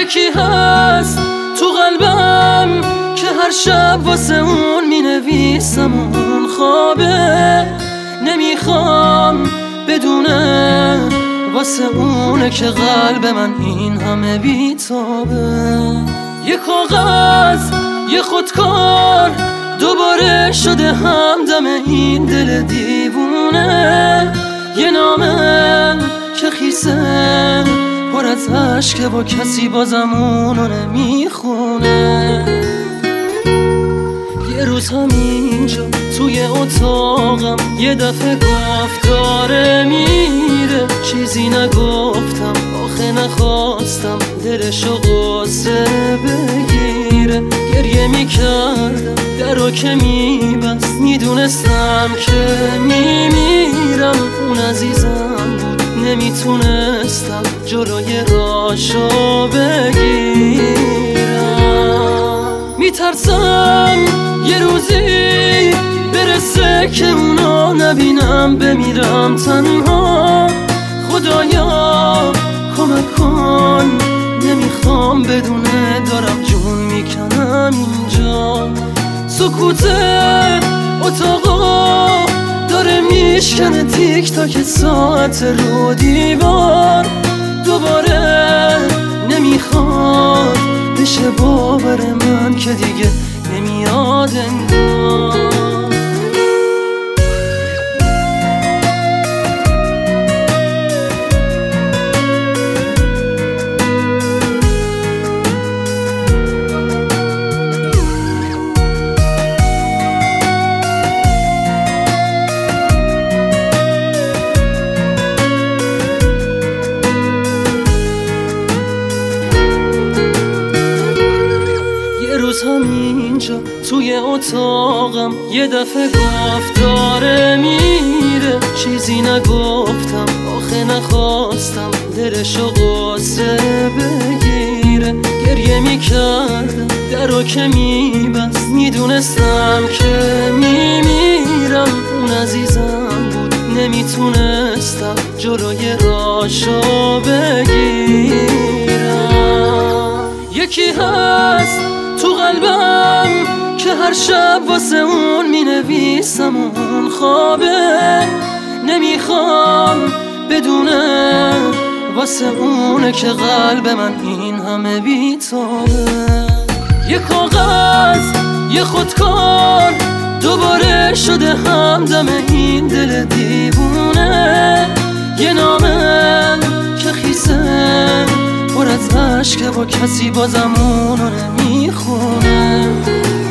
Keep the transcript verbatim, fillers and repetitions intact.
یکی هست تو قلبم که هر شب واسه اون می نویسم اون خوابه، نمیخوام بدونه واسه اونه که قلب من این همه بیتابه. یه کاغذ یه خودکار دوباره شده همدم این دل دیوونه، یه نامه که خیسه پر از عشقه و کسی بازم اونو نمیخونه. یه روز همینجا توی اتاقم یه دفعه گفت داره میره، چیزی نگفتم آخه نخواستم دلشو غصه بگیره. گریه میکردم درو که میبست، میدونستم که میمیرم. اون عزیزم بود نمیتونستم جلوی راشو بگیرم. میترسم یه روزی برسه که اونو نبینم، بمیرم تنها. خدایا کمک کن، نمیخوام بدونه دارم جون میکنم اینجا. سکوت اتاقا داره میشکنه تیک تاک ساعت رو دیوار. دوباره نمیخواد بشه باور من که دیگه نمیاد انگار. روز همینجا توی اتاقم یه دفعه گفت داره میره، چیزی نگفتم آخه نخواستم دلشو غصه بگیره. گریه میکردم درو که میبست، میدونستم که میمیرم. اون عزیزم بود نمیتونستم جلوی راشو بگیرم. یکی هست تو قلبم که هر شب واسه اون می نویسم اون خوابه، نمیخوام بدونه واسه اونه که قلب من این همه بیتابه. یه کاغذ یه خودکار دوباره شده همدم این دل دیوونه، یه نامه که خیسه پر از عشقه و کسی بازم اونو نمیخونه.